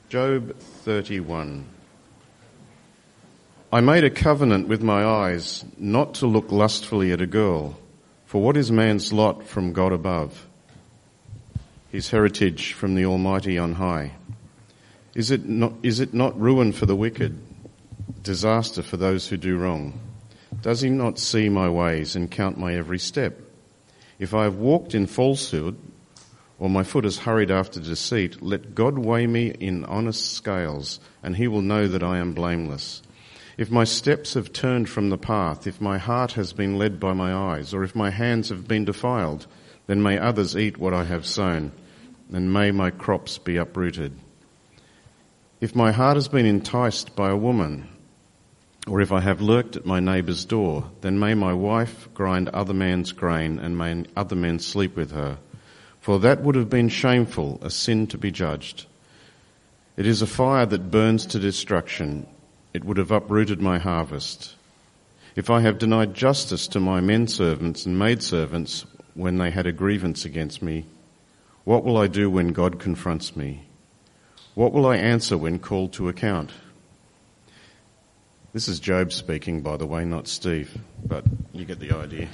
Job 31. I made a covenant with my eyes not to look lustfully at a girl, for what is man's lot from God above? His heritage from the Almighty on high. Is it not ruin for the wicked, disaster for those who do wrong? Does he not see my ways and count my every step? If I have walked in falsehood, or my foot has hurried after deceit, let God weigh me in honest scales, and he will know that I am blameless. If my steps have turned from the path, if my heart has been led by my eyes, or if my hands have been defiled, then may others eat what I have sown, and may my crops be uprooted. If my heart has been enticed by a woman, or if I have lurked at my neighbour's door, then may my wife grind other man's grain, and may other men sleep with her. For that would have been shameful, a sin to be judged. It is a fire that burns to destruction. It would have uprooted my harvest. If I have denied justice to my men servants and maidservants when they had a grievance against me, what will I do when God confronts me? What will I answer when called to account? This is Job speaking, by the way, not Steve, but you get the idea.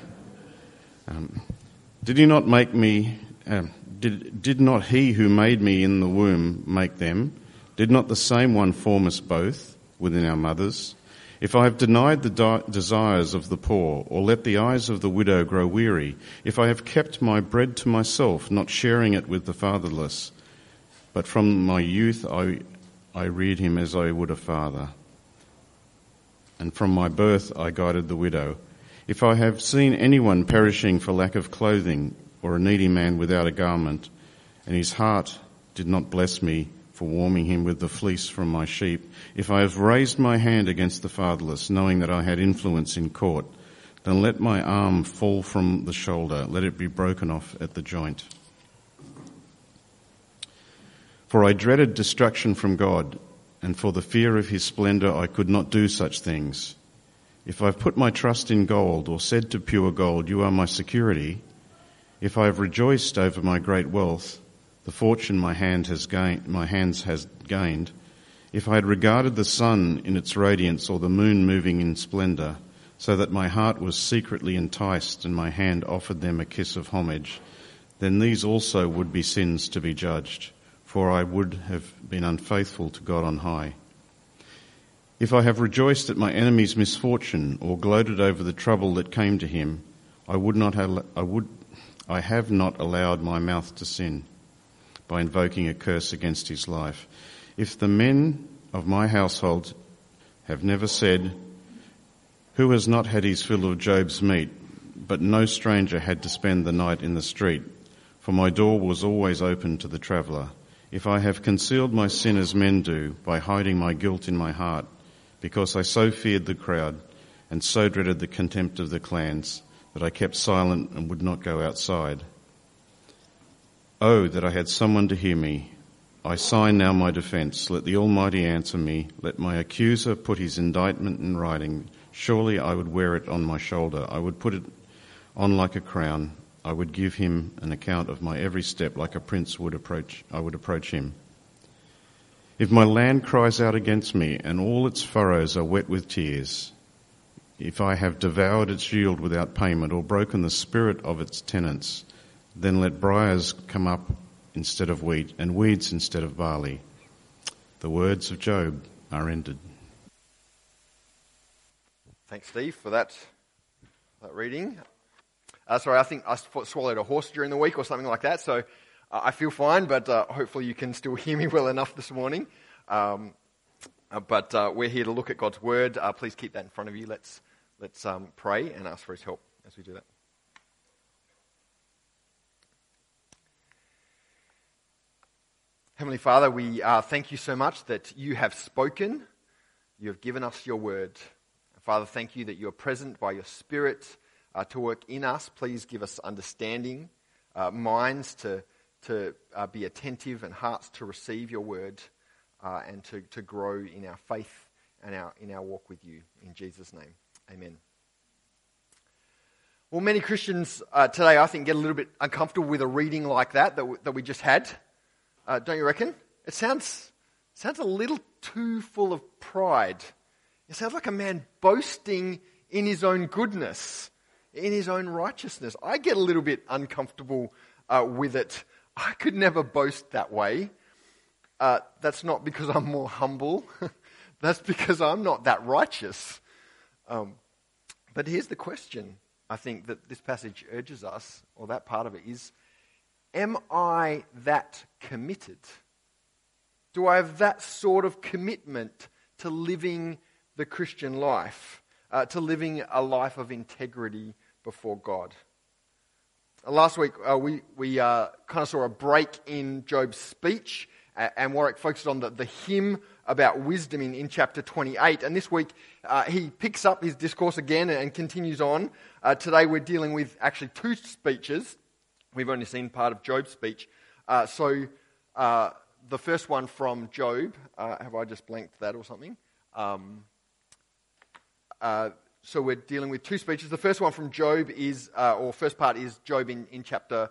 Did he not make me? Did not he who made me in the womb make them? Did not the same one form us both within our mothers? If I have denied the desires of the poor, or let the eyes of the widow grow weary, if I have kept my bread to myself, not sharing it with the fatherless, but from my youth I reared him as I would a father, and from my birth I guided the widow. If I have seen anyone perishing for lack of clothing, or a needy man without a garment, and his heart did not bless me for warming him with the fleece from my sheep, if I have raised my hand against the fatherless, knowing that I had influence in court, then let my arm fall from the shoulder, let it be broken off at the joint. For I dreaded destruction from God, and for the fear of his splendour I could not do such things. If I have put my trust in gold, or said to pure gold, you are my security, if I have rejoiced over my great wealth, the fortune my hands has gained, if I had regarded the sun in its radiance or the moon moving in splendour, so that my heart was secretly enticed and my hand offered them a kiss of homage, then these also would be sins to be judged, for I would have been unfaithful to God on high. If I have rejoiced at my enemy's misfortune or gloated over the trouble that came to him, I have not allowed my mouth to sin by invoking a curse against his life. If the men of my household have never said, who has not had his fill of Job's meat, but no stranger had to spend the night in the street, for my door was always open to the traveller. If I have concealed my sin as men do, by hiding my guilt in my heart, because I so feared the crowd and so dreaded the contempt of the clans, that I kept silent and would not go outside. Oh, that I had someone to hear me. I sign now my defence. Let the Almighty answer me. Let my accuser put his indictment in writing. Surely I would wear it on my shoulder. I would put it on like a crown. I would give him an account of my every step, like a prince I would approach him. If my land cries out against me, and all its furrows are wet with tears, if I have devoured its yield without payment, or broken the spirit of its tenants, then let briars come up instead of wheat, and weeds instead of barley. The words of Job are ended. Thanks, Steve, for that reading. Sorry, I think I swallowed a horse during the week or something like that, so I feel fine, but hopefully you can still hear me well enough this morning. But we're here to look at God's Word. Please keep that in front of you. Let's pray and ask for his help as we do that. Heavenly Father, we thank you so much that you have spoken. You have given us your word. Father, thank you that you are present by your Spirit to work in us. Please give us understanding, minds to be attentive, and hearts to receive your word and to grow in our faith and in our walk with you. In Jesus' name, amen. Well, many Christians today, I think, get a little bit uncomfortable with a reading like that we just had. Don't you reckon? It sounds sounds a little too full of pride. It sounds like a man boasting in his own goodness, in his own righteousness. I get a little bit uncomfortable with it. I could never boast that way. That's not because I'm more humble. That's because I'm not that righteous. But here's the question, I think, that this passage urges us, or that part of it is, am I that committed? Do I have that sort of commitment to living the Christian life, to living a life of integrity before God? Last week, we kind of saw a break in Job's speech, and Warwick focused on the hymn about wisdom in chapter 28. And this week, he picks up his discourse again and continues on. Today, we're dealing with actually two speeches. We've only seen part of Job's speech. So the first one from Job, have I just blanked that or something? So we're dealing with two speeches. The first one from Job is, or first part is Job in chapter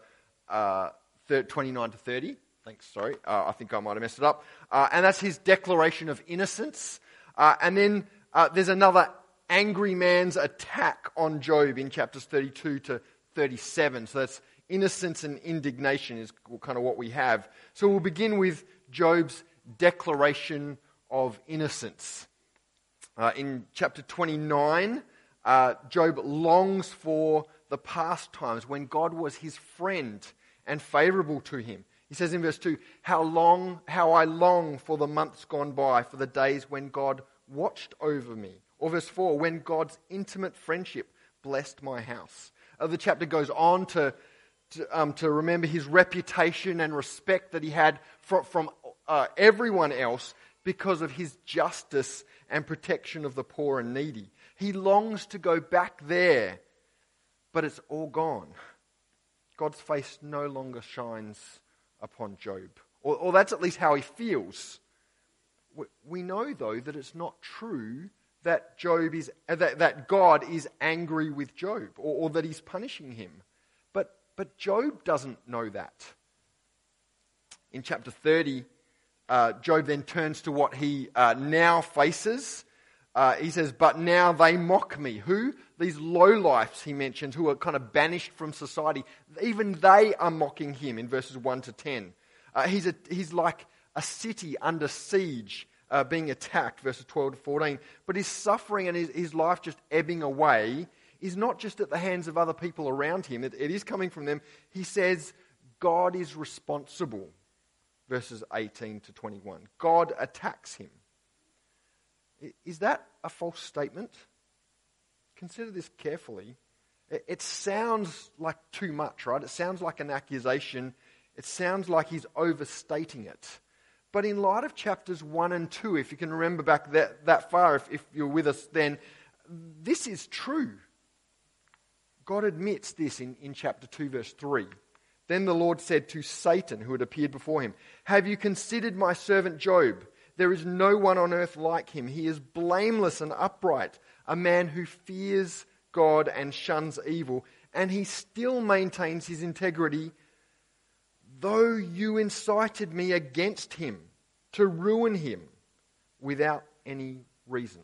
29 to 30. Thanks, sorry. I think I might have messed it up. And that's his declaration of innocence. And then there's another angry man's attack on Job in chapters 32 to 37. So that's innocence and indignation is kind of what we have. So we'll begin with Job's declaration of innocence. In chapter 29, Job longs for the past times when God was his friend and favorable to him. He says in verse 2, how I long for the months gone by, for the days when God watched over me. Or verse 4, when God's intimate friendship blessed my house. The chapter goes on to remember his reputation and respect that he had from everyone else because of his justice and protection of the poor and needy. He longs to go back there, but it's all gone. God's face no longer shines upon Job. Or that's at least how he feels. We know, though, that it's not true that that God is angry with Job or that he's punishing him. But Job doesn't know that. In chapter 30, Job then turns to what he now faces. He says, but now they mock me. Who? These lowlifes he mentions, who are kind of banished from society. Even they are mocking him in verses 1 to 10. He's like a city under siege, being attacked, verses 12 to 14. But his suffering and his life just ebbing away is not just at the hands of other people around him. It is coming from them. He says, God is responsible. Verses 18 to 21. God attacks him. Is that a false statement? Consider this carefully. It sounds like too much, right? It sounds like an accusation. It sounds like he's overstating it. But in light of chapters 1 and 2, if you can remember back that far, if you're with us then, this is true. God admits this in chapter 2, verse 3. Then the Lord said to Satan, who had appeared before him, have you considered my servant Job? There is no one on earth like him. He is blameless and upright, a man who fears God and shuns evil, and he still maintains his integrity, though you incited me against him to ruin him without any reason.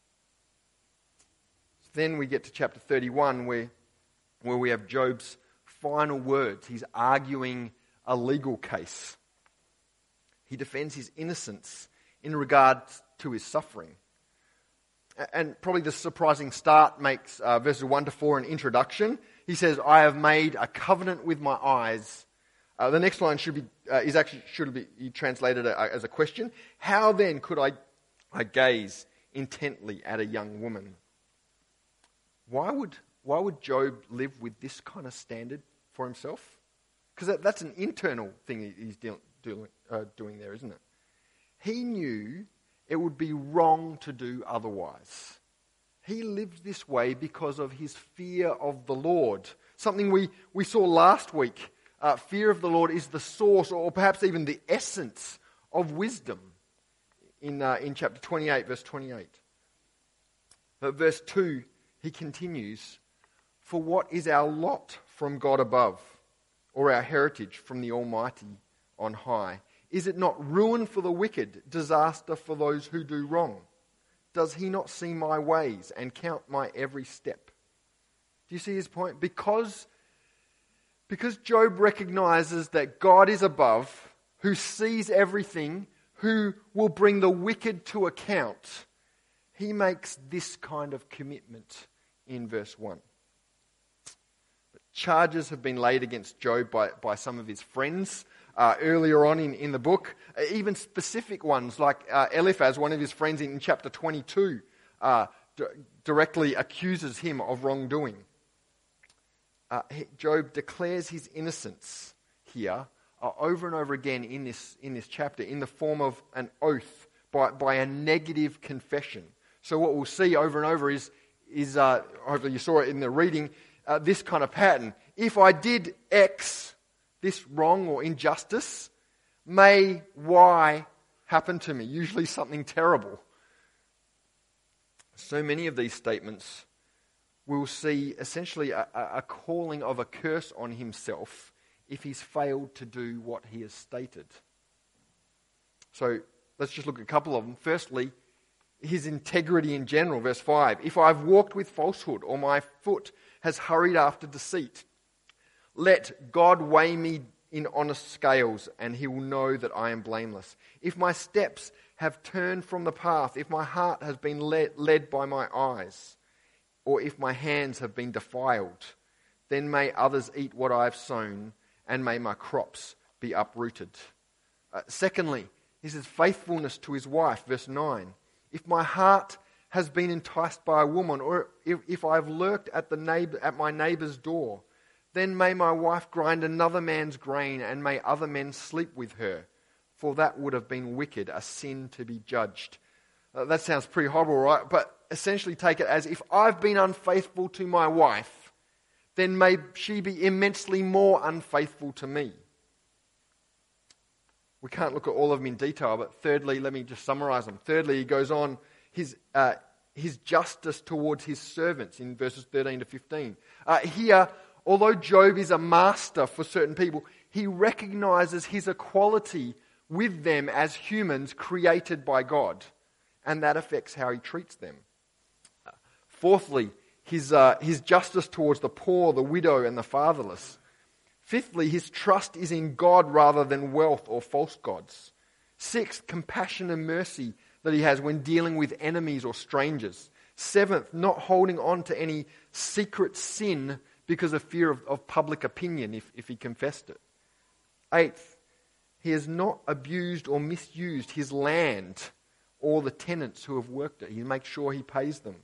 Then we get to chapter 31 where we have Job's final words. He's arguing a legal case. He defends his innocence in regard to his suffering. And probably the surprising start makes verses 1 to 4 an introduction. He says, I have made a covenant with my eyes. The next line should be translated as a question. How then could I gaze intently at a young woman? Why would Job live with this kind of standard for himself? Because that's an internal thing he's doing there, isn't it? He knew it would be wrong to do otherwise. He lived this way because of his fear of the Lord. Something we saw last week. Fear of the Lord is the source, or perhaps even the essence, of wisdom in chapter 28, verse 28. But verse 2, he continues, for what is our lot from God above, or our heritage from the Almighty on high? Is it not ruin for the wicked, disaster for those who do wrong? Does he not see my ways and count my every step? Do you see his point? Because Job recognizes that God is above, who sees everything, who will bring the wicked to account, he makes this kind of commitment in verse 1. But charges have been laid against Job by some of his friends earlier on in the book, even specific ones like Eliphaz, one of his friends in chapter 22, directly accuses him of wrongdoing. Job declares his innocence here over and over again in this chapter in the form of an oath by a negative confession. So what we'll see over and over is hopefully you saw it in the reading, this kind of pattern. If I did X, this wrong or injustice, may Y happen to me, usually something terrible. So many of these statements we'll see essentially a calling of a curse on himself if he's failed to do what he has stated. So let's just look at a couple of them. Firstly, his integrity in general, verse 5. If I've walked with falsehood or my foot has hurried after deceit, let God weigh me in honest scales and he will know that I am blameless. If my steps have turned from the path, if my heart has been led by my eyes, or if my hands have been defiled, then may others eat what I have sown, and may my crops be uprooted. Secondly, is his faithfulness to his wife, verse 9. If my heart has been enticed by a woman, or if I have lurked at my neighbour's door, then may my wife grind another man's grain, and may other men sleep with her, for that would have been wicked, a sin to be judged. That sounds pretty horrible, right? But essentially take it as, if I've been unfaithful to my wife, then may she be immensely more unfaithful to me. We can't look at all of them in detail, but thirdly, let me just summarize them. Thirdly, he goes on his justice towards his servants in verses 13 to 15. Here, although Job is a master for certain people, he recognizes his equality with them as humans created by God, and that affects how he treats them. Fourthly, his justice towards the poor, the widow, and the fatherless. Fifthly, his trust is in God rather than wealth or false gods. Sixth, compassion and mercy that he has when dealing with enemies or strangers. Seventh, not holding on to any secret sin because of fear of public opinion if he confessed it. Eighth, he has not abused or misused his land or the tenants who have worked it. He makes sure he pays them.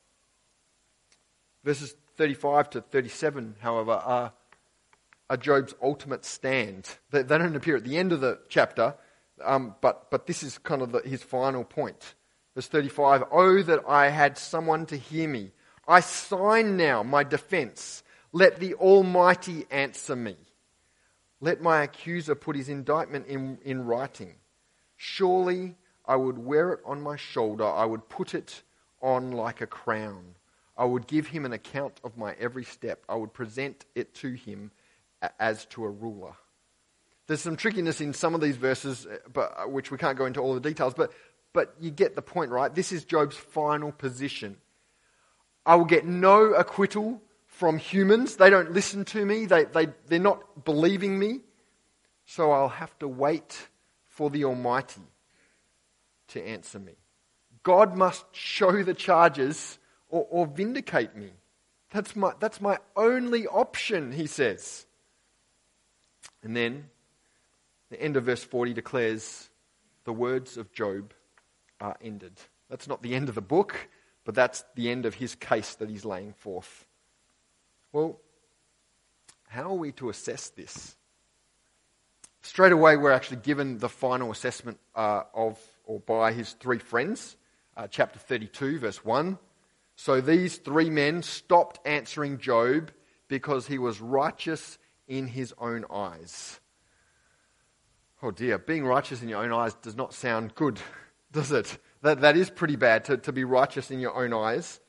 Verses 35 to 37, however, are Job's ultimate stand. They don't appear at the end of the chapter, but this is kind of his final point. Verse 35, oh, that I had someone to hear me. I sign now my defense. Let the Almighty answer me. Let my accuser put his indictment in writing. Surely I would wear it on my shoulder. I would put it on like a crown. I would give him an account of my every step. I would present it to him as to a ruler. There's some trickiness in some of these verses, which we can't go into all the details, but you get the point, right? This is Job's final position. I will get no acquittal from humans. They don't listen to me. They're not believing me. So I'll have to wait for the Almighty to answer me. God must show the charges or vindicate me. That's my only option, he says. And then the end of verse 40 declares the words of Job are ended. That's not the end of the book, but that's the end of his case that he's laying forth. Well, how are we to assess this? Straight away, we're actually given the final assessment by his three friends. Chapter 32, verse 1. So these three men stopped answering Job because he was righteous in his own eyes. Oh dear, being righteous in your own eyes does not sound good, does it? That is pretty bad, to be righteous in your own eyes.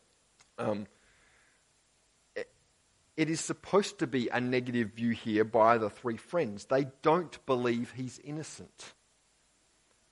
It is supposed to be a negative view here by the three friends. They don't believe he's innocent.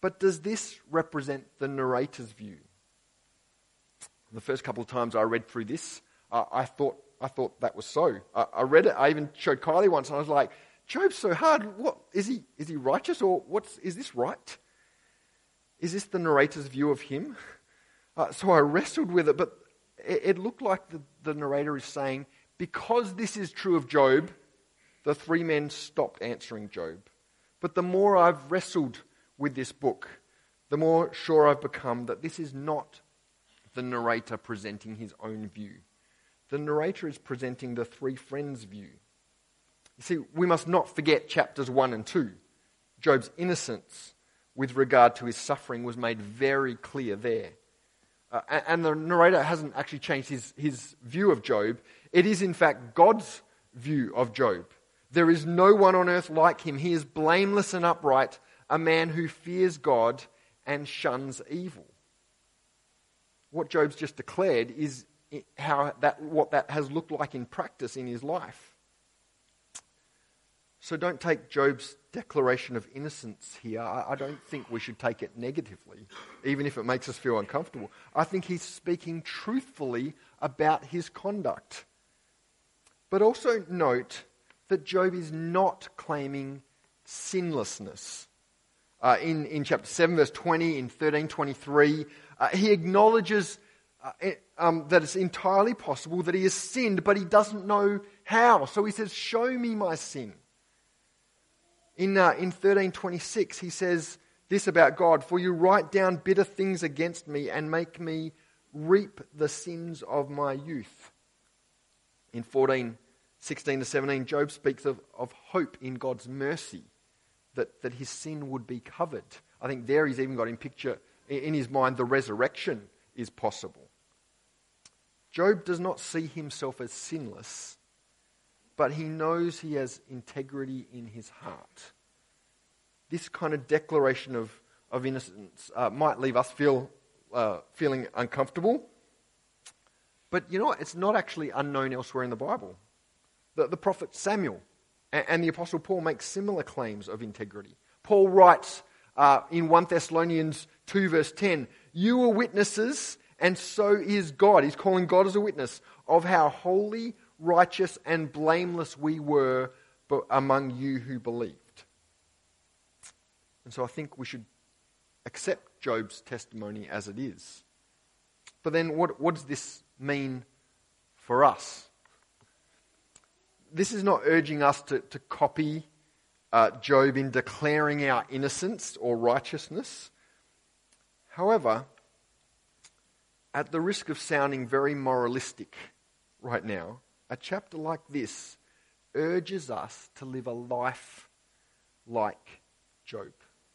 But does this represent the narrator's view? The first couple of times I read through this, I thought that was so. I read it. I even showed Kylie once, and I was like, "Job's so hard. What is he? Is he righteous, or is this right? Is this the narrator's view of him?" So I wrestled with it, but it looked like the narrator is saying, because this is true of Job, the three men stopped answering Job. But the more I've wrestled with this book, the more sure I've become that this is not the narrator presenting his own view. The narrator is presenting the three friends' view. You see, we must not forget chapters 1 and 2. Job's innocence with regard to his suffering was made very clear there. And the narrator hasn't actually changed his view of Job. It is, in fact, God's view of Job. There is no one on earth like him. He is blameless and upright, a man who fears God and shuns evil. What Job's just declared is what that has looked like in practice in his life. So don't take Job's declaration of innocence here. I don't think we should take it negatively, even if it makes us feel uncomfortable. I think he's speaking truthfully about his conduct. But also note that Job is not claiming sinlessness. In chapter 7, verse 20, in 13:23, he acknowledges that it's entirely possible that he has sinned, but he doesn't know how. So he says, "Show me my sin." In 13:26, he says this about God: "For you write down bitter things against me and make me reap the sins of my youth." In 14:16-17, Job speaks of hope in God's mercy, that his sin would be covered. I think there he's even got in his mind the resurrection is possible. Job does not see himself as sinless, but he knows he has integrity in his heart. This kind of declaration of innocence might leave us feeling uncomfortable, but you know what? It's not actually unknown elsewhere in the Bible. The prophet Samuel and the Apostle Paul make similar claims of integrity. Paul writes in 1 Thessalonians 2 verse 10, "You are witnesses, and so is God." He's calling God as a witness of how holy, righteous, and blameless we were among you who believed. And so I think we should accept Job's testimony as it is. But then what does this mean for us? This is not urging us to copy Job in declaring our innocence or righteousness. However, at the risk of sounding very moralistic right now, a chapter like this urges us to live a life like Job.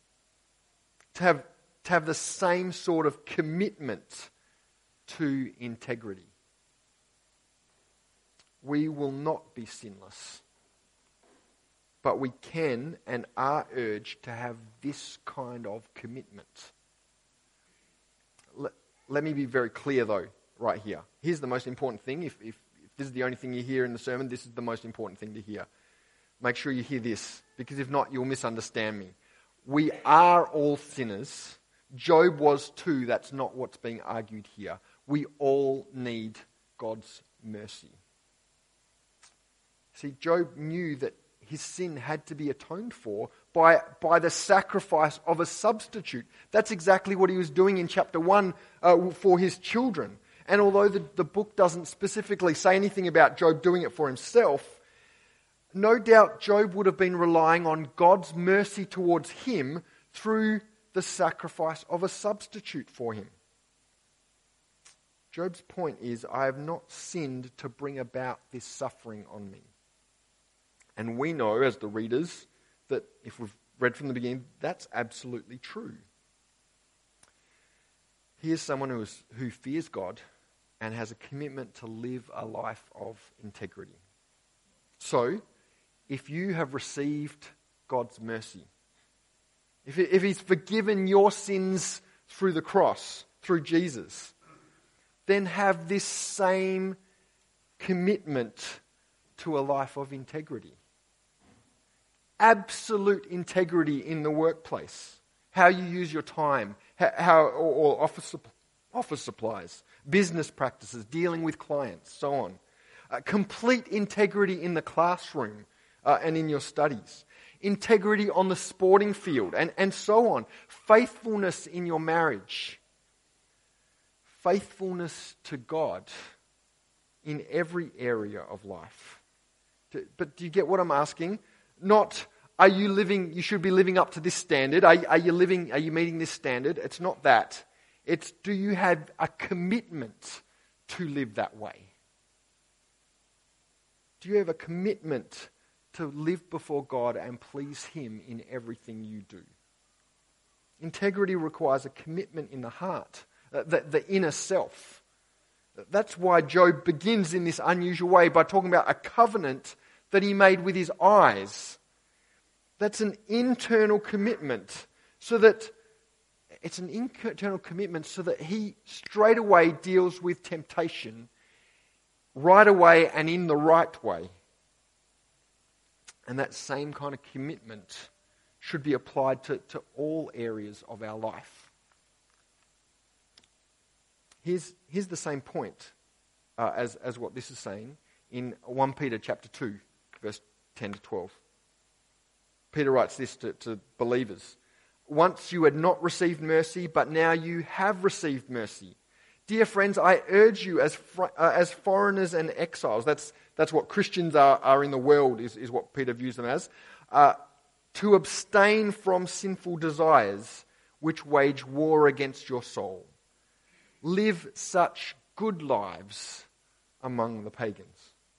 To have the same sort of commitment to integrity. We will not be sinless, but we can and are urged to have this kind of commitment. Let me be very clear though, right here. Here's the most important thing. If this is the only thing you hear in the sermon, this is the most important thing to hear. Make sure you hear this, because if not, you'll misunderstand me. We are all sinners. Job was too. That's not what's being argued here. We all need God's mercy. See, Job knew that his sin had to be atoned for by the sacrifice of a substitute. That's exactly what he was doing in chapter 1 for his children. And although the book doesn't specifically say anything about Job doing it for himself, no doubt Job would have been relying on God's mercy towards him through the sacrifice of a substitute for him. Job's point is, I have not sinned to bring about this suffering on me. And we know, as the readers, that if we've read from the beginning, that's absolutely true. He is someone who fears God and has a commitment to live a life of integrity. So, if you have received God's mercy, if He's forgiven your sins through the cross, through Jesus, then have this same commitment to a life of integrity. Absolute integrity in the workplace, how you use your time, or office supplies, business practices, dealing with clients, so on. Complete integrity in the classroom and in your studies. Integrity on the sporting field, and so on. Faithfulness in your marriage. Faithfulness to God in every area of life. But do you get what I'm asking? Not, you should be living up to this standard. Are you meeting this standard? It's not that. It's, do you have a commitment to live that way? Do you have a commitment to live before God and please Him in everything you do? Integrity requires a commitment in the heart, the inner self. That's why Job begins in this unusual way by talking about a covenant that he made with his eyes. That's an internal commitment, so that he straight away deals with temptation right away and in the right way. And that same kind of commitment should be applied to all areas of our life. Here's the same point as what this is saying in 1 Peter chapter 2, verse 10 to 12. Peter writes this to believers. Once you had not received mercy, but now you have received mercy. Dear friends, I urge you as foreigners and exiles, that's what Christians are in the world, is what Peter views them as, to abstain from sinful desires which wage war against your soul. Live such good lives among the pagans.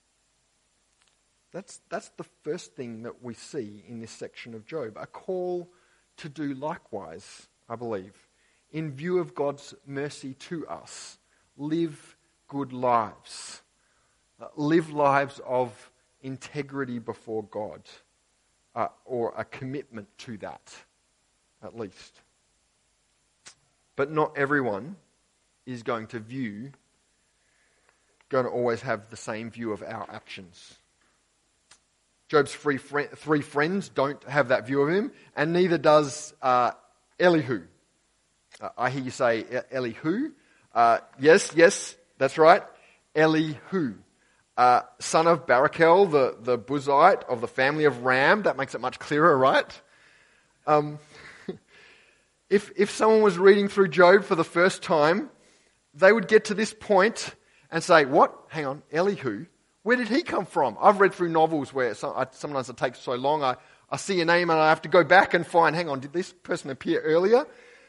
That's the first thing that we see in this section of Job. A call to do likewise, I believe. In view of God's mercy to us, live good lives. Live lives of integrity before God, or a commitment to that, at least. But not everyone is going to always have the same view of our actions. Job's three friends don't have that view of him, and neither does Elihu. I hear you say Elihu. Yes, that's right. Elihu, son of Barachel, the Buzite of the family of Ram. That makes it much clearer, right? If someone was reading through Job for the first time, they would get to this point and say, what? Hang on, Elihu? Where did he come from? I've read through novels where sometimes it takes so long. I see a name and I have to go back and find, hang on, did this person appear earlier?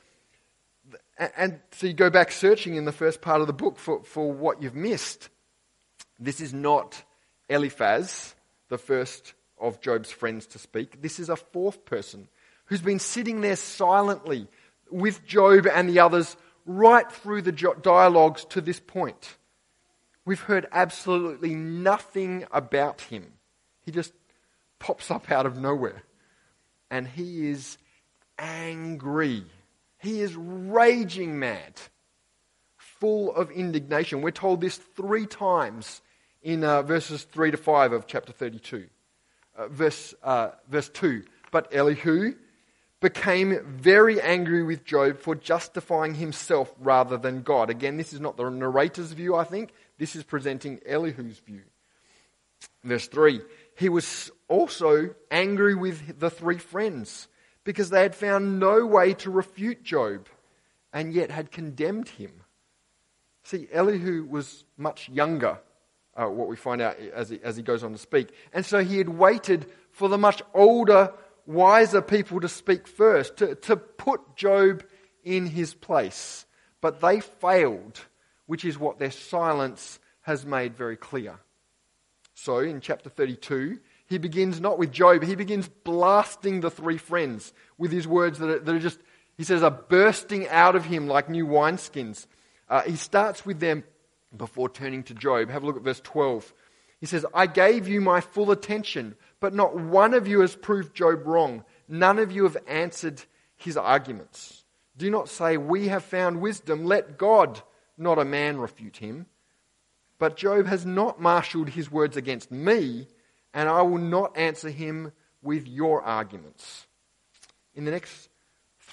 And so you go back searching in the first part of the book for what you've missed. This is not Eliphaz, the first of Job's friends to speak. This is a fourth person who's been sitting there silently with Job and the others right through the dialogues to this point. We've heard absolutely nothing about him. He just pops up out of nowhere. And he is angry. He is raging mad, full of indignation. We're told this 3 times in verses 3 to 5 of chapter 32. Verse 2, but Elihu became very angry with Job for justifying himself rather than God. Again, this is not the narrator's view, I think. This is presenting Elihu's view. Verse 3, he was also angry with the 3 friends because they had found no way to refute Job and yet had condemned him. See, Elihu was much younger, what we find out as he goes on to speak. And so he had waited for the much older, wiser people to speak first, to put Job in his place. But they failed, which is what their silence has made very clear. So in chapter 32, he begins not with Job, he begins blasting the 3 friends with his words that are just, he says, are bursting out of him like new wineskins. He starts with them before turning to Job. Have a look at verse 12. He says, I gave you my full attention, but not one of you has proved Job wrong. None of you have answered his arguments. Do not say, we have found wisdom. Let God, not a man, refute him. But Job has not marshaled his words against me, and I will not answer him with your arguments. In the next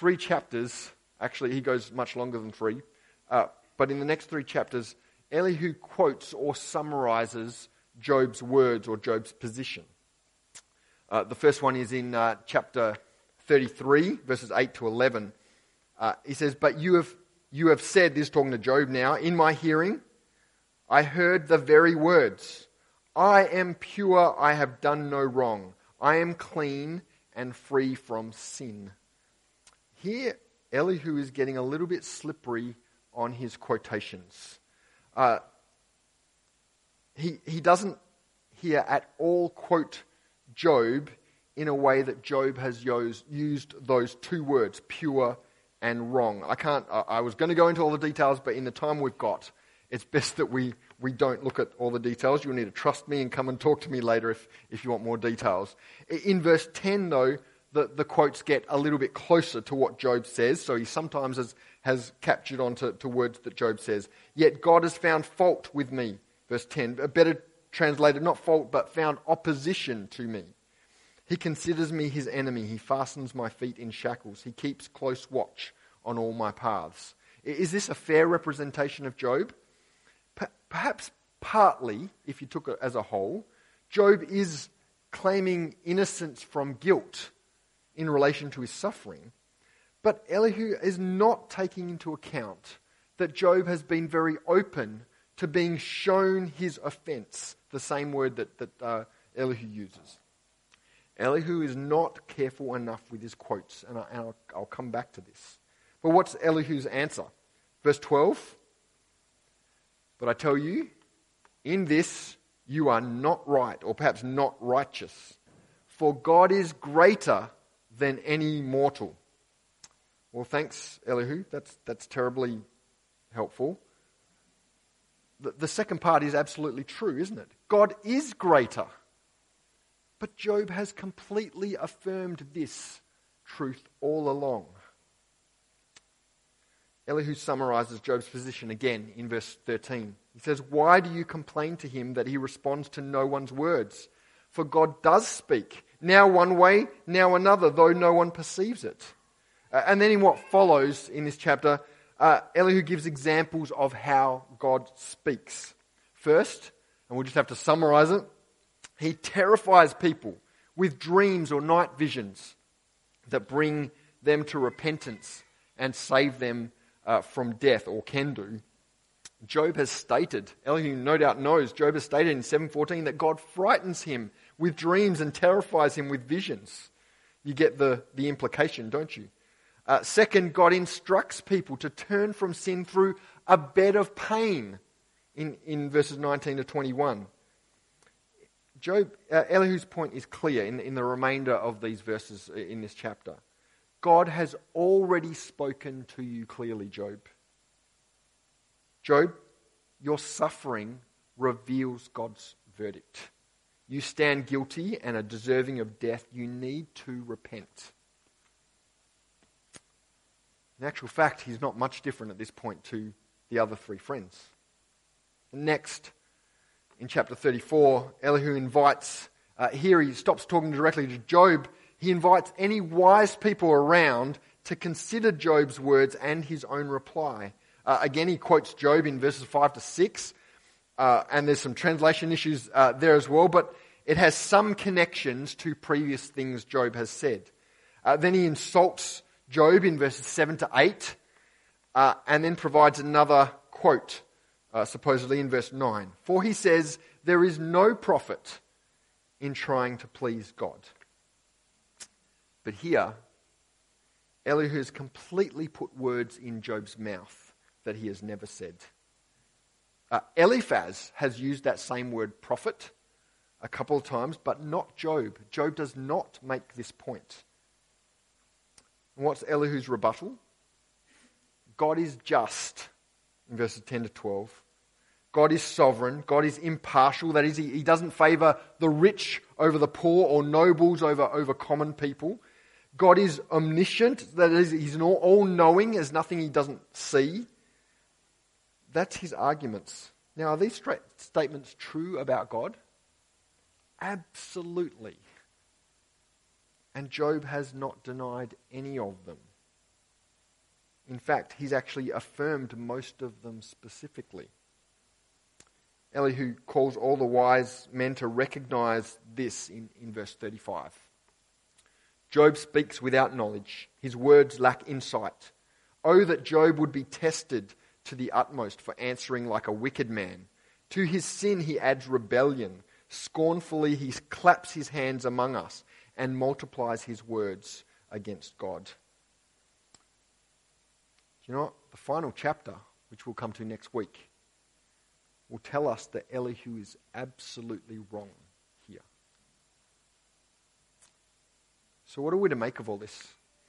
3 chapters, actually he goes much longer than 3, but in the next 3 chapters, Elihu quotes or summarizes Job's words or Job's position. The first one is in chapter 33, verses 8 to 11. He says, "But you have said," this talking to Job now, "in my hearing, I heard the very words. I am pure, I have done no wrong. I am clean and free from sin." Here, Elihu is getting a little bit slippery on his quotations. He doesn't here at all quote Job in a way that Job has used those 2 words, pure and wrong. I was going to go into all the details, but in the time we've got, it's best that we don't look at all the details. You'll need to trust me and come and talk to me later if you want more details. In verse 10, though, the quotes get a little bit closer to what Job says, so he sometimes has captured onto words that Job says. "Yet God has found fault with me," verse 10. Better translated, not fault, but found opposition to me. "He considers me his enemy. He fastens my feet in shackles. He keeps close watch on all my paths." Is this a fair representation of Job? Perhaps partly, if you took it as a whole, Job is claiming innocence from guilt in relation to his suffering. But Elihu is not taking into account that Job has been very open to being shown his offence, the same word that Elihu uses. Elihu is not careful enough with his quotes, and I'll come back to this. But what's Elihu's answer? Verse 12, "But I tell you, in this you are not right, or perhaps not righteous, for God is greater than any mortal." Well, thanks, Elihu. That's terribly helpful. The second part is absolutely true, isn't it? God is greater. But Job has completely affirmed this truth all along. Elihu summarizes Job's position again in verse 13. He says, "Why do you complain to him that he responds to no one's words? For God does speak, now one way, now another, though no one perceives it." And then in what follows in this chapter, Elihu gives examples of how God speaks. First, and we'll just have to summarize it, he terrifies people with dreams or night visions that bring them to repentance and save them from death, or can do. Job has stated, Elihu no doubt knows, Job has stated in 7:14 that God frightens him with dreams and terrifies him with visions. You get the implication, don't you? Second, God instructs people to turn from sin through a bed of pain in verses 19 to 21. Elihu's point is clear in the remainder of these verses in this chapter. God has already spoken to you clearly, Job. Job, your suffering reveals God's verdict. You stand guilty and are deserving of death. You need to repent. In actual fact, he's not much different at this point to the other 3 friends. Next, in chapter 34, Elihu invites, here he stops talking directly to Job. He invites any wise people around to consider Job's words and his own reply. Again, he quotes Job in verses 5 to 6, and there's some translation issues there as well, but it has some connections to previous things Job has said. Then he insults Job in verses 7 to 8, and then provides another quote, supposedly in verse 9. "For he says, there is no profit in trying to please God." But here, Elihu has completely put words in Job's mouth that he has never said. Eliphaz has used that same word profit a couple of times, but not Job. Job does not make this point. And what's Elihu's rebuttal? God is just, in verses 10 to 12. God is sovereign. God is impartial. That is, he doesn't favour the rich over the poor or nobles over common people. God is omniscient. That is, he's all-knowing. There's nothing he doesn't see. That's his arguments. Now, are these statements true about God? Absolutely. And Job has not denied any of them. In fact, he's actually affirmed most of them specifically. Elihu calls all the wise men to recognize this in verse 35. Job speaks without knowledge. His words lack insight. Oh, that Job would be tested to the utmost for answering like a wicked man. To his sin he adds rebellion. Scornfully he claps his hands among us and multiplies his words against God. Do you know what? The final chapter, which we'll come to next week, will tell us that Elihu is absolutely wrong here. So what are we to make of all this?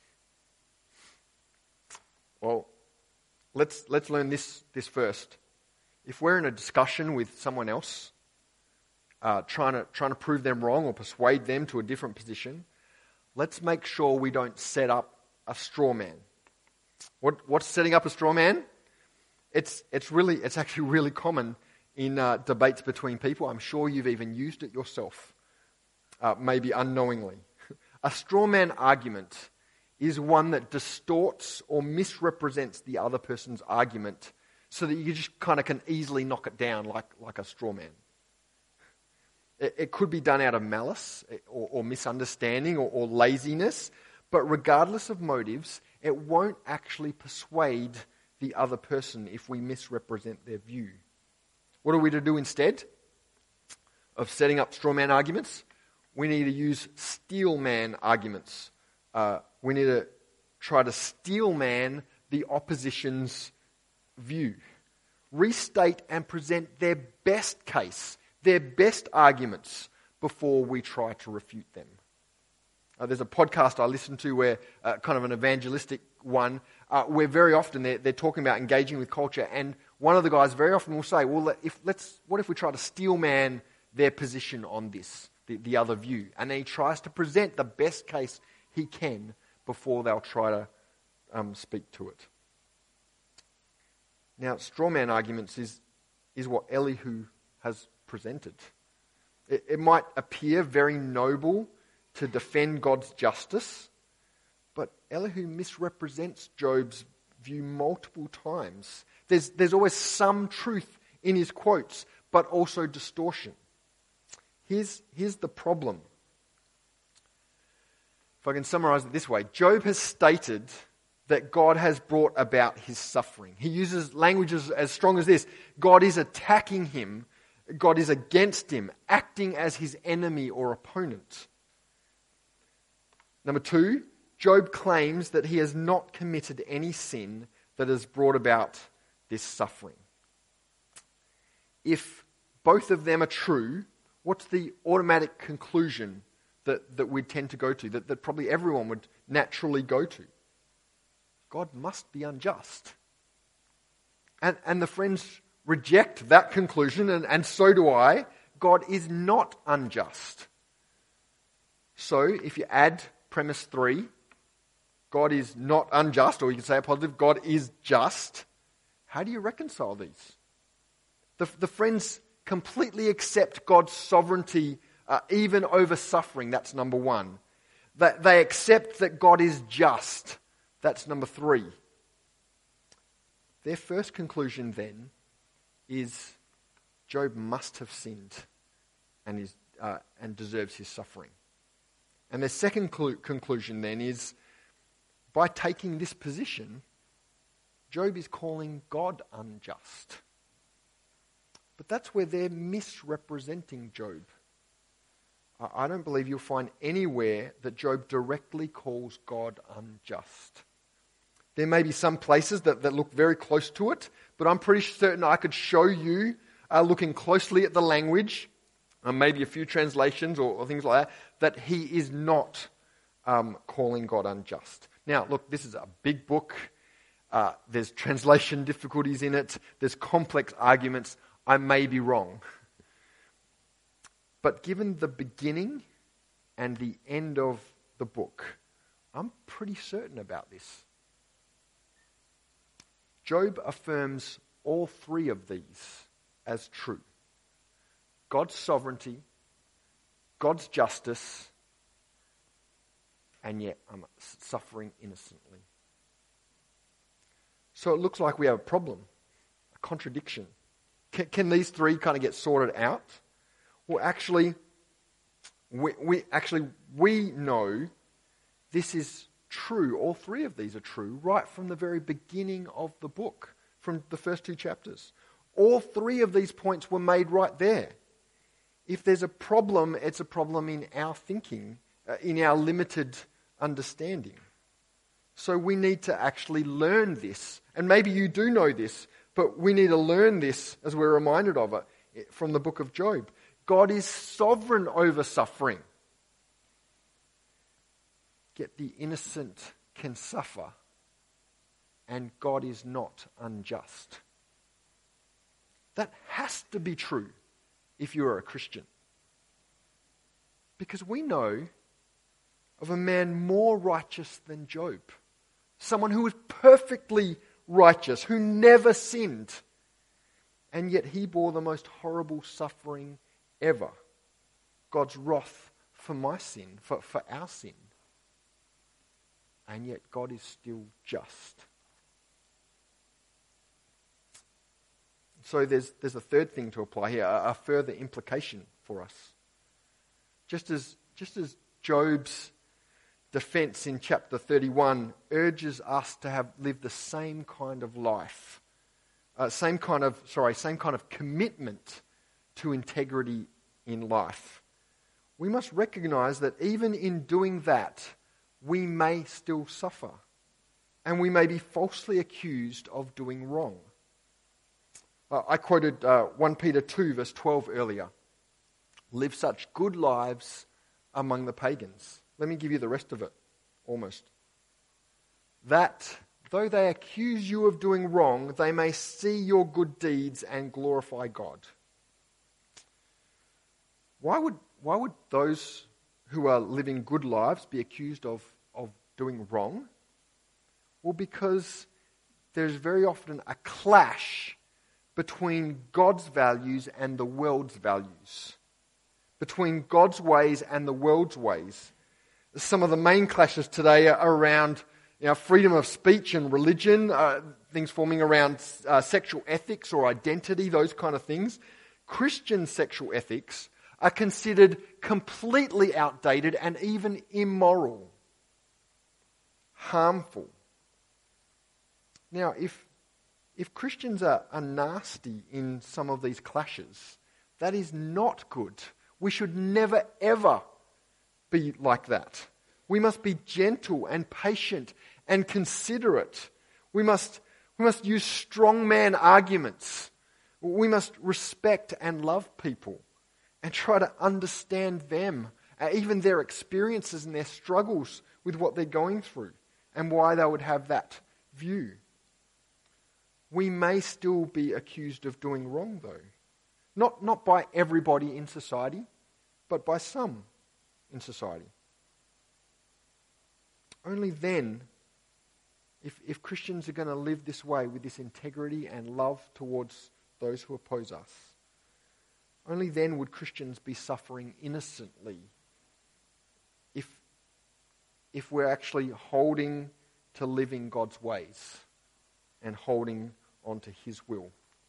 Well, let's learn this first. If we're in a discussion with someone else, trying to prove them wrong or persuade them to a different position, let's make sure we don't set up a straw man. What's setting up a straw man? It's actually really common in debates between people. I'm sure you've even used it yourself, maybe unknowingly. A straw man argument is one that distorts or misrepresents the other person's argument so that you just kind of can easily knock it down like a straw man. It could be done out of malice or misunderstanding or laziness, but regardless of motives, it won't actually persuade the other person if we misrepresent their view. What are we to do instead of setting up straw man arguments? We need to use steel man arguments. We need to try to steel man the opposition's view. Restate and present their best case, their best arguments before we try to refute them. There's a podcast I listen to where, kind of an evangelistic one, where very often they're talking about engaging with culture, and one of the guys very often will say, well, what if we try to steel man their position on this, the other view? And then he tries to present the best case he can before they'll try to speak to it. Now, straw man arguments is what Elihu has presented. It might appear very noble to defend God's justice, but Elihu misrepresents Job's view multiple times. There's always some truth in his quotes, but also distortion. Here's the problem. If I can summarize it this way, Job has stated that God has brought about his suffering. He uses language as strong as this. God is attacking him. God is against him, acting as his enemy or opponent. Number two, Job claims that he has not committed any sin that has brought about this suffering. If both of them are true, what's the automatic conclusion that we'd tend to go to, that probably everyone would naturally go to? God must be unjust. And the friends reject that conclusion, and so do I. God is not unjust. So if you add premise 3, God is not unjust, or you can say a positive, God is just. How do you reconcile these? The friends completely accept God's sovereignty even over suffering. That's number 1. They accept that God is just. That's number 3. Their first conclusion then is Job must have sinned and deserves his suffering. And their second conclusion then is, by taking this position, Job is calling God unjust. But that's where they're misrepresenting Job. I don't believe you'll find anywhere that Job directly calls God unjust. There may be some places that look very close to it, but I'm pretty certain I could show you, looking closely at the language, maybe a few translations or things like that he is not calling God unjust. Now, look, this is a big book. There's translation difficulties in it. There's complex arguments. I may be wrong. But given the beginning and the end of the book, I'm pretty certain about this. Job affirms all 3 of these as true. God's sovereignty, God's justice, and yet I'm suffering innocently. So it looks like we have a problem, a contradiction. Can these three kind of get sorted out? Well, actually, we know this is true. All three of these are true right from the very beginning of the book, from the first 2 chapters. All three of these points were made right there. If there's a problem, it's a problem in our thinking, in our limited understanding. So we need to actually learn this. And maybe you do know this, but we need to learn this as we're reminded of it from the book of Job. God is sovereign over suffering. Yet the innocent can suffer, and God is not unjust. That has to be true if you are a Christian. Because we know of a man more righteous than Job. Someone who was perfectly righteous, who never sinned. And yet he bore the most horrible suffering ever. God's wrath for my sin, for our sin. And yet God is still just. So there's a third thing to apply here, a further implication for us. Just as Job's defense in chapter 31 urges us to have lived the same kind of life, same kind of commitment to integrity in life. We must recognize that even in doing that, we may still suffer, and we may be falsely accused of doing wrong. I quoted 1 Peter 2 verse 12 earlier. Live such good lives among the pagans. Let me give you the rest of it, almost. That, though they accuse you of doing wrong, they may see your good deeds and glorify God. Why would those who are living good lives be accused of doing wrong? Well, because there's very often a clash between God's values and the world's values. Between God's ways and the world's ways. Some of the main clashes today are around freedom of speech and religion, things forming around sexual ethics or identity, those kind of things. Christian sexual ethics are considered completely outdated and even immoral, harmful. Now, if Christians are nasty in some of these clashes, that is not good. We should never, ever be like that. We must be gentle and patient and considerate. We must use strongman arguments. We must respect and love people and try to understand them, even their experiences and their struggles with what they're going through and why they would have that view. We may still be accused of doing wrong, though. Not by everybody in society, but by some in society. Only then, if Christians are going to live this way with this integrity and love towards those who oppose us, only then would Christians be suffering innocently if we're actually holding to living God's ways and holding onto His will.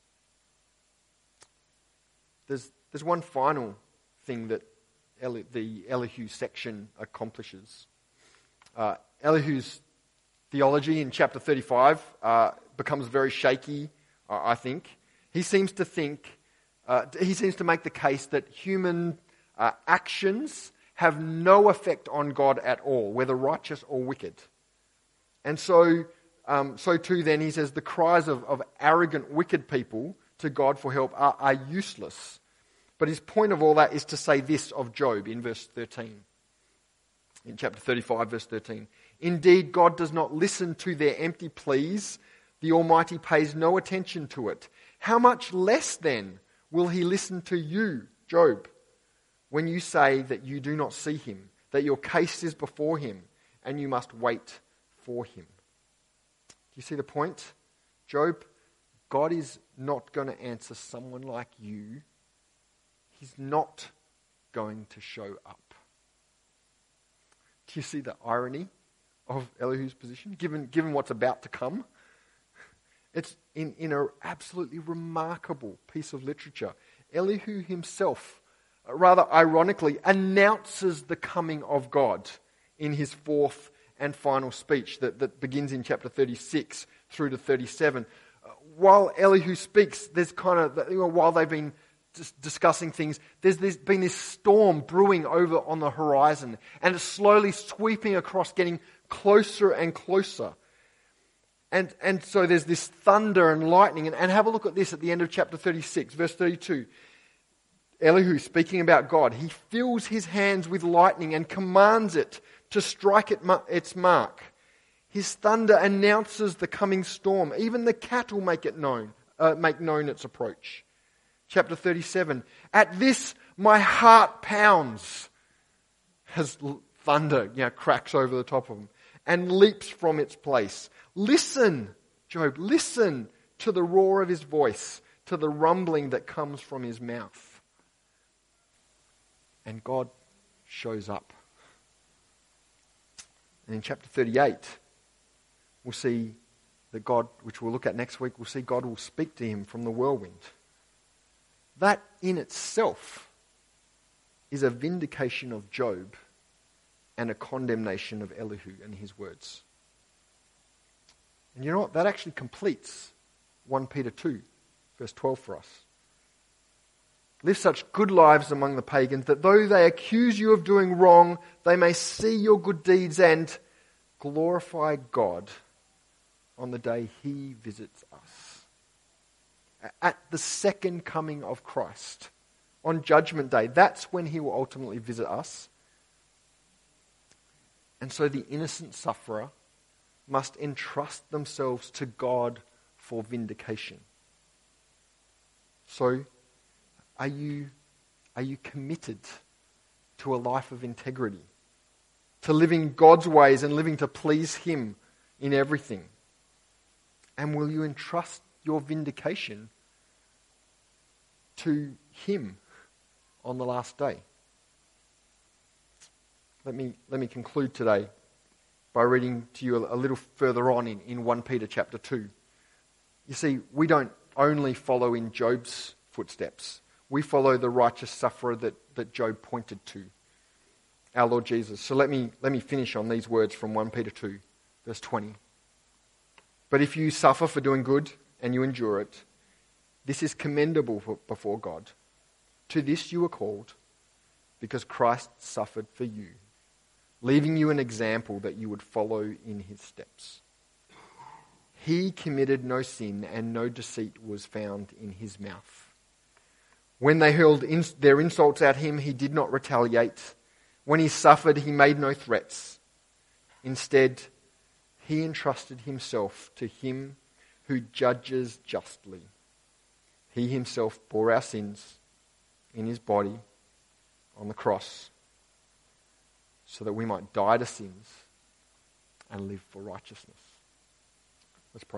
There's one final thing that the Elihu section accomplishes. Elihu's theology in chapter 35 becomes very shaky, I think. He seems to make the case that human actions have no effect on God at all, whether righteous or wicked. And so too then he says the cries of arrogant, wicked people to God for help are useless. But his point of all that is to say this of Job in verse 13. In chapter 35, verse 13. Indeed, God does not listen to their empty pleas. The Almighty pays no attention to it. How much less then will He listen to you, Job, when you say that you do not see Him, that your case is before Him, and you must wait for Him? Do you see the point? Job, God is not going to answer someone like you. He's not going to show up. Do you see the irony of Elihu's position, given what's about to come? It's in an absolutely remarkable piece of literature. Elihu himself, rather ironically, announces the coming of God in his fourth and final speech that begins in chapter 36 through to 37. While Elihu speaks, there's while they've been discussing things, there's been this storm brewing over on the horizon, and it's slowly sweeping across, getting closer and closer. And so there's this thunder and lightning. And have a look at this at the end of chapter 36, verse 32. Elihu, speaking about God, he fills his hands with lightning and commands it to strike its mark. His thunder announces the coming storm. Even the cattle make known its approach. Chapter 37. At this, my heart pounds, as thunder cracks over the top of him and leaps from its place. Listen, Job, listen to the roar of his voice, to the rumbling that comes from his mouth. And God shows up. And in chapter 38, we'll see that God, which we'll look at next week, we'll see God will speak to him from the whirlwind. That in itself is a vindication of Job and a condemnation of Elihu and his words. And you know what? That actually completes 1 Peter 2, verse 12 for us. Live such good lives among the pagans that though they accuse you of doing wrong, they may see your good deeds and glorify God on the day he visits us. At the second coming of Christ, on Judgment Day, that's when he will ultimately visit us. And so the innocent sufferer must entrust themselves to God for vindication. So, are you committed to a life of integrity? To living God's ways and living to please him in everything? And will you entrust your vindication to him on the last day? Let me conclude today by reading to you a little further on in 1 Peter chapter 2. You see, we don't only follow in Job's footsteps. We follow the righteous sufferer that Job pointed to, our Lord Jesus. So let me finish on these words from 1 Peter 2, verse 20. But if you suffer for doing good and you endure it, this is commendable before God. To this you are called, because Christ suffered for you, leaving you an example that you would follow in his steps. He committed no sin, and no deceit was found in his mouth. When they hurled their insults at him, he did not retaliate. When he suffered, he made no threats. Instead, he entrusted himself to him who judges justly. He himself bore our sins in his body on the cross, so that we might die to sins and live for righteousness. Let's pray.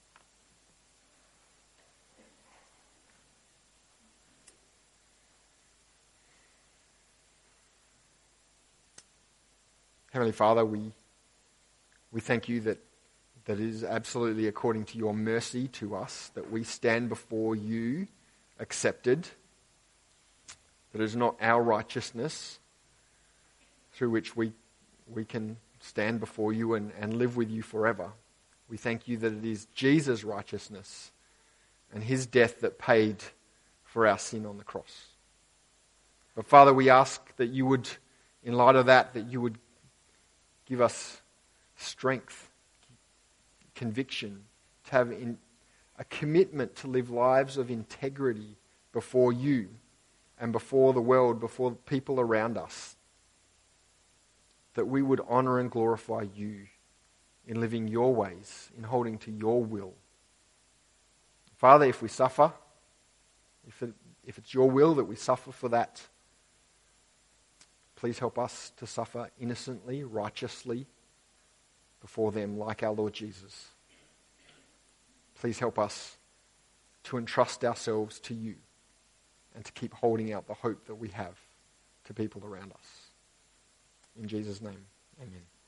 Heavenly Father, we thank you that it is absolutely according to your mercy to us that we stand before you accepted, that it is not our righteousness through which we can stand before you and live with you forever. We thank you that it is Jesus' righteousness and his death that paid for our sin on the cross. But Father, we ask that you would, in light of that you would give us strength, conviction, to have a commitment to live lives of integrity before you and before the world, before people around us. That we would honor and glorify you in living your ways, in holding to your will. Father, if we suffer, if it's your will that we suffer for that, please help us to suffer innocently, righteously before them like our Lord Jesus. Please help us to entrust ourselves to you and to keep holding out the hope that we have to people around us. In Jesus' name, amen.